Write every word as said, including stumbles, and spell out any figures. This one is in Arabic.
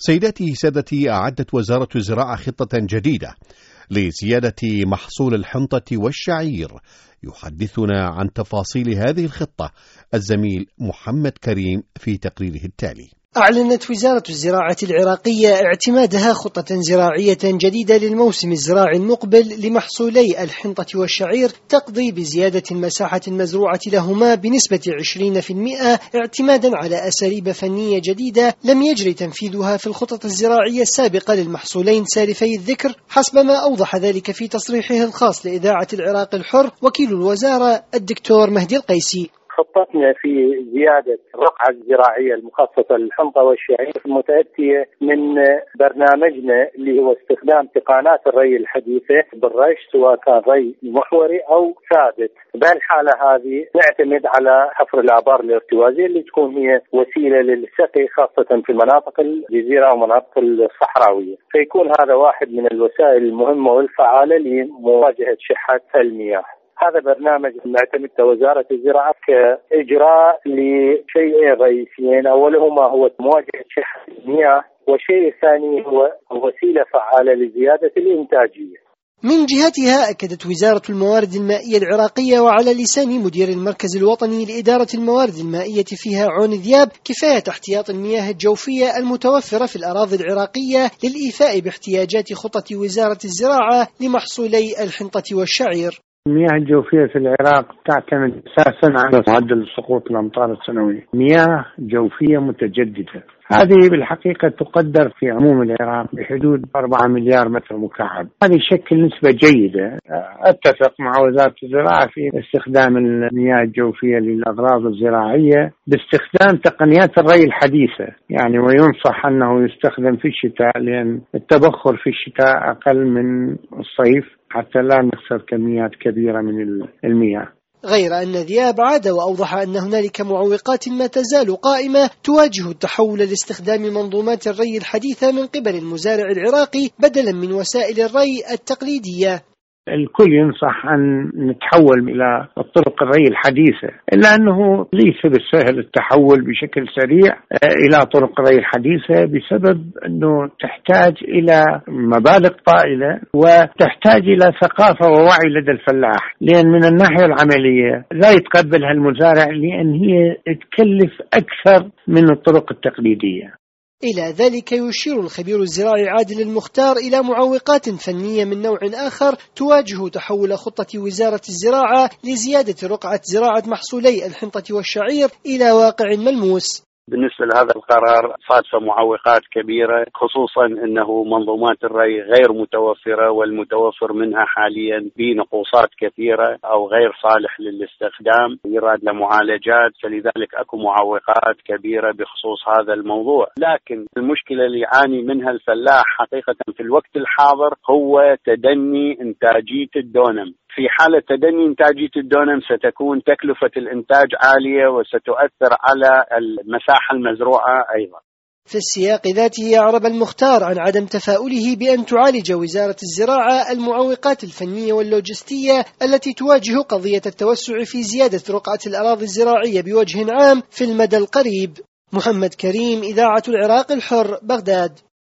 سيداتي سادتي، أعدت وزارة الزراعة خطة جديدة لزيادة محصول الحنطة والشعير. يحدثنا عن تفاصيل هذه الخطة الزميل محمد كريم في تقريره التالي. أعلنت وزارة الزراعة العراقية اعتمادها خطة زراعية جديدة للموسم الزراعي المقبل لمحصولي الحنطة والشعير تقضي بزيادة المساحة المزروعة لهما بنسبة عشرين بالمئة اعتمادا على أساليب فنية جديدة لم يجري تنفيذها في الخطط الزراعية السابقة للمحصولين سالفي الذكر، حسب ما أوضح ذلك في تصريحه الخاص لإذاعة العراق الحر وكيل الوزارة الدكتور مهدي القيسي. خطتنا في زيادة الرقعة الزراعية المخصصة للحنطة والشعير متأتية من برنامجنا اللي هو استخدام تقنيات الري الحديثة بالرش، سواء كان ري محوري أو ثابت. بهالحالة هذه نعتمد على حفر الآبار الارتوازية اللي تكون هي وسيلة للسقي خاصة في المناطق الجزيرة ومناطق الصحراوية، فيكون هذا واحد من الوسائل المهمة والفعالة لمواجهة شحة المياه. هذا برنامج معتمد وزارة الزراعة كإجراء لشيئين رئيسيين، أولهما هو مواجهة شح المياه، والشيء الثاني هو وسيلة فعالة لزيادة الإنتاجية. من جهتها أكدت وزارة الموارد المائية العراقية وعلى لسان مدير المركز الوطني لإدارة الموارد المائية فيها عون ذياب كفاية احتياط المياه الجوفية المتوفرة في الأراضي العراقية للإيفاء باحتياجات خطة وزارة الزراعة لمحصولي الحنطة والشعير. المياه الجوفية في العراق تعتمد أساسا على معدل سقوط الأمطار السنوية، مياه جوفية متجددة. هذه بالحقيقة تقدر في عموم العراق بحدود أربعة مليار متر مكعب. هذه يشكل نسبة جيدة. أتفق مع وزارة الزراعة في استخدام المياه الجوفية للأغراض الزراعية باستخدام تقنيات الري الحديثة، يعني وينصح أنه يستخدم في الشتاء لأن التبخر في الشتاء أقل من الصيف حتى لا نخسر كميات كبيرة من المياه. غير أن ذياب عاد وأوضح أن هنالك معوقات ما تزال قائمة تواجه التحول لاستخدام منظومات الري الحديثة من قبل المزارع العراقي بدلا من وسائل الري التقليدية. الكل ينصح أن نتحول إلى الطرق الري الحديثة، إلا أنه ليس بالسهل التحول بشكل سريع إلى طرق الري الحديثة بسبب أنه تحتاج إلى مبالغ طائلة وتحتاج إلى ثقافة ووعي لدى الفلاح، لأن من الناحية العملية لا يتقبلها المزارع لأن هي تكلف أكثر من الطرق التقليدية. إلى ذلك يشير الخبير الزراعي عادل المختار إلى معوقات فنية من نوع آخر تواجه تحول خطة وزارة الزراعة لزيادة رقعة زراعة محصولي الحنطة والشعير إلى واقع ملموس. بالنسبة لهذا القرار صادفة معوقات كبيرة، خصوصا أنه منظومات الري غير متوفرة، والمتوفر منها حاليا بنقوصات كثيرة أو غير صالح للاستخدام، يراد لمعالجات، فلذلك أكو معوقات كبيرة بخصوص هذا الموضوع. لكن المشكلة اللي يعاني منها الفلاح حقيقة في الوقت الحاضر هو تدني إنتاجية الدونم. في حالة تدني إنتاجية الدونم ستكون تكلفة الإنتاج عالية وستؤثر على المساحة المزروعة أيضا. في السياق ذاته أعرب المختار عن عدم تفاؤله بأن تعالج وزارة الزراعة المعوقات الفنية واللوجستية التي تواجه قضية التوسع في زيادة رقعة الأراضي الزراعية بوجه عام في المدى القريب. محمد كريم، إذاعة العراق الحر، بغداد.